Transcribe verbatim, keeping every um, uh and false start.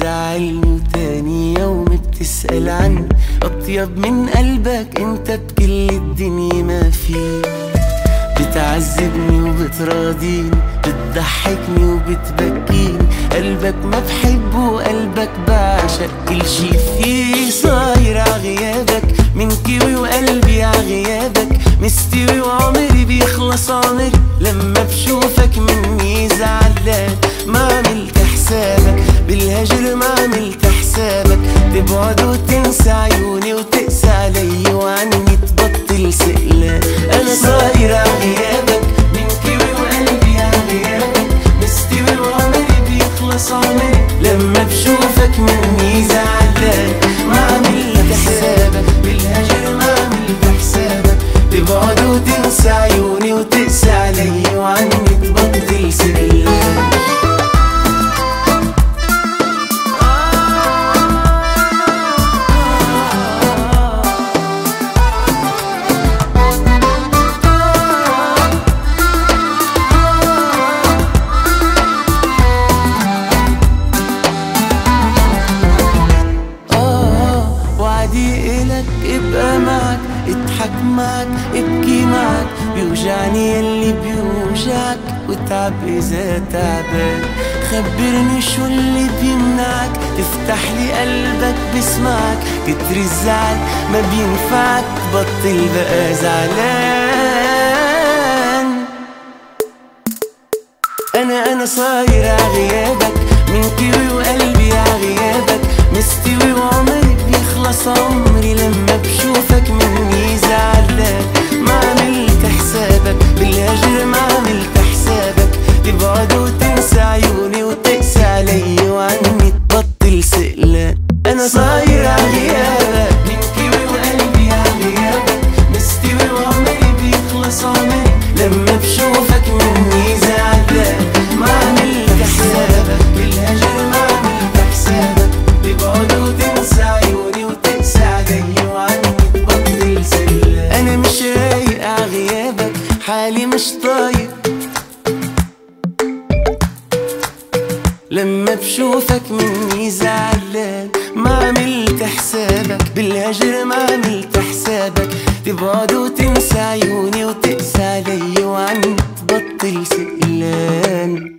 بتزعلني وتاني يوم بتسأل عني. أطيب من قلبك انت بكل الدنيا ما فيه، بتعذبني وبتراضيني، بتضحكني وبتبكيني. قلبك ما بحبه قلبك بعشق كل شي فيه. صاير عغيابك من كيوي وقلبي عغيابك مستوي، وعمري بيخلص عمري لما بشوفك مني زعلان. ما عملت حسابك بالهجر، ما عملت حسابك تبعد وتنسى عيوني وتقسى علي وعني تبطل سئلان. أنا صاير عغيابك من كيوي وقلبي عغيابك مستوي، وعمري بيخلص عمري لما بشوفك مني زعلان. ما عملت حسابك بالهجر، ما عملت حسابك تبعد وتنسى عيوني وتقسى علي وعني تبطل سئلان. ابقى معك، اضحك معك، ابكي معك، بيوجعني يلي بيوجعك وتعب إذا تعبان. خبرني شو اللي بيمنعك تفتح لي قلبك بسمعك. كتر الزعل ما بينفعك بطل بقى زعلان. أنا أنا صاير عغيابك من كيوي وقلبي عغيابك مستوي، وعمري بيخلص عمري لما بشوفك مني زعلان. ما عملت حسابك بالهجر، ما عملت حسابك تبعد وتنسى عيوني وتقسى علي وعني تبطل سئلان. أنا صاير عغيابك من كيوي وقلبي عغيابك مستوي، وعمري بيخلص عمري لما بشوفك مني زعلان. ما عملت حسابك بالهجر، ما عملت حسابك تبعد وتنسى عيوني وتقسى علي وعني تبطل سئلان. أنا مش رايق عغيابك، حالي مش طايق لما بشوفك مني زعلان. ما عملت حسابك بالهجر، ما عملت حسابك تبعد وتنسى عيوني وتقسى علي وعني تبطل سئلان.